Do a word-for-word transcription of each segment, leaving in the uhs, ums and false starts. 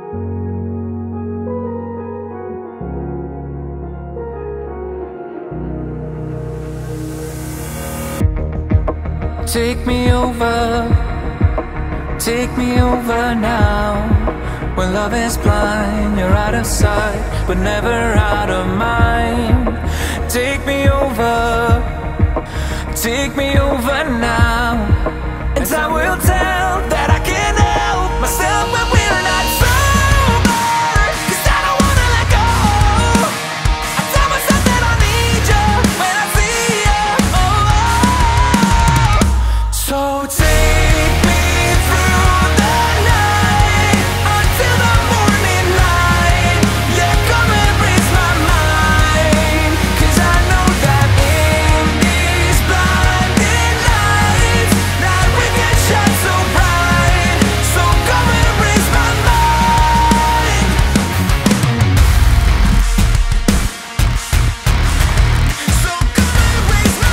Take me over, take me over now. When love is blind, you're out of sight, but never out of mind. Take me over, take me over now, and time will tell that I can't help myself when we're not sober. 'Cause I don't wanna let go. I tell myself that I need you when I see you. Oh, oh. So take me through the night until the morning light. Yeah, come and raise my mind. 'Cause I know that in these blinding lights that we can shine so bright. So come and raise my mind. So come and raise my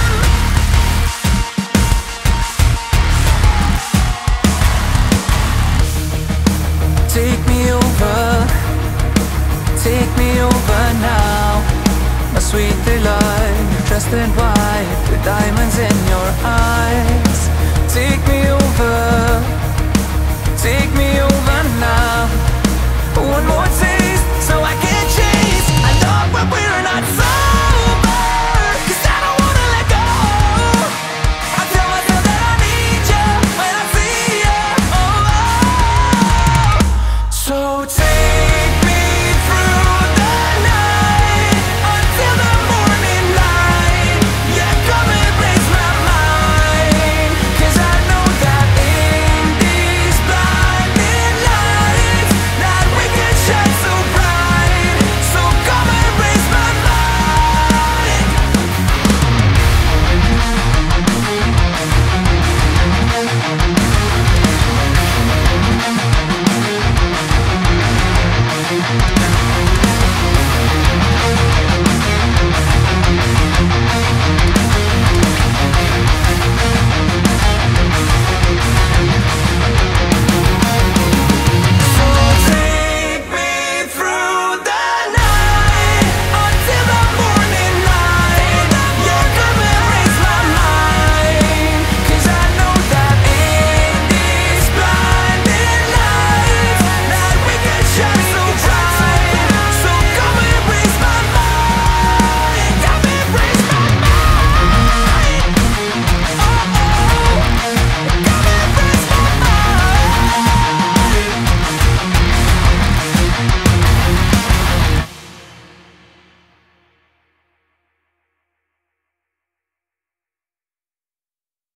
mind. Take me over, take me over now. My sweet delight, dressed in white with diamonds in your eyes. Take me over,